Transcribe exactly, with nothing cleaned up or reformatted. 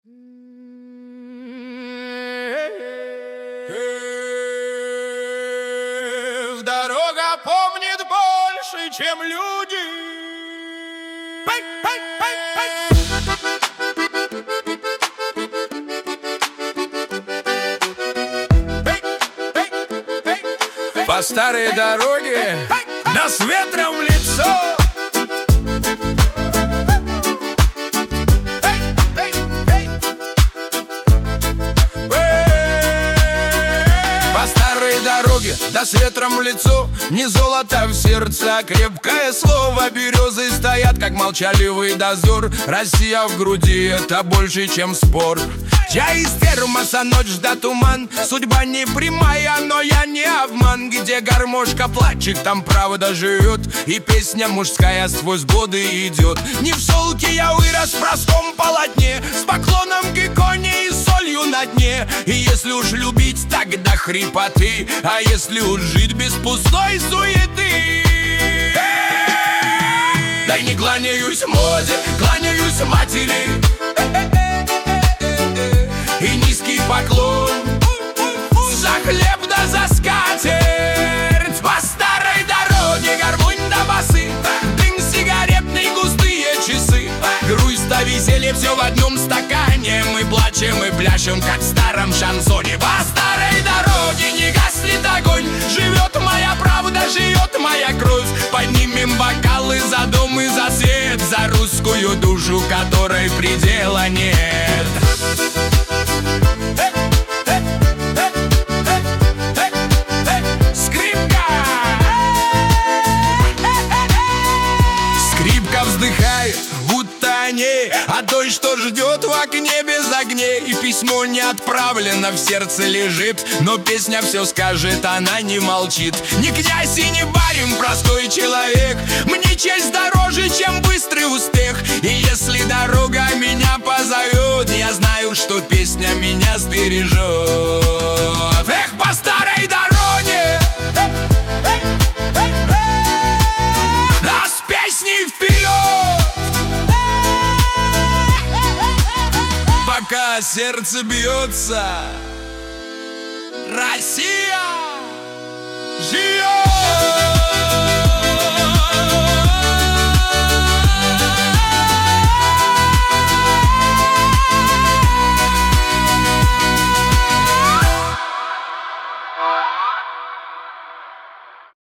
Дорога помнит больше, чем люди. Пэй, пэй, пэй, пэй. По старой дороге, да с ветром в лицо. По старой дороге, да с ветром в лицо. Не золото в сердце, а крепкое слово. Березы стоят, как молчаливый дозор. Россия в груди, это больше, чем спор. Чай из термоса, ночь да туман. Судьба не прямая, но я не обман. Где гармошка плачет, там правда живет. И песня мужская сквозь годы идет. Не в солке я вырос в простом полотне, с поклоном к иконе и солью на дне. И если уж любить, тогда хрипоты. А если уж жить без пустой суеты. Да не кланяюсь моде, кланяюсь матери. И низкий поклон за хлеб да за скатерть. По старой дороге гармонь да басы, дым сигаретный, густые часы. Грусть да веселье, все в одном стакане. Мы плачем и пляшем, как в старом шансоне. По старой дороге не гаснет огонь. Живет моя правда, живет моя кровь. Поднимем бокалы за дом и за свет, за русскую душу, которой предела нет. Вздыхает, будто о ней, о той, что ждет в окне без огней. И письмо не отправлено, в сердце лежит, но песня все скажет, она не молчит. Не князь и не барин, простой человек. Мне честь дороже, чем быстрый успех. И если дорога меня позовет, я знаю, что песня меня сбережет. Эх, по старой дороге, да с песней вперед. Пока сердце бьется, Россия живет!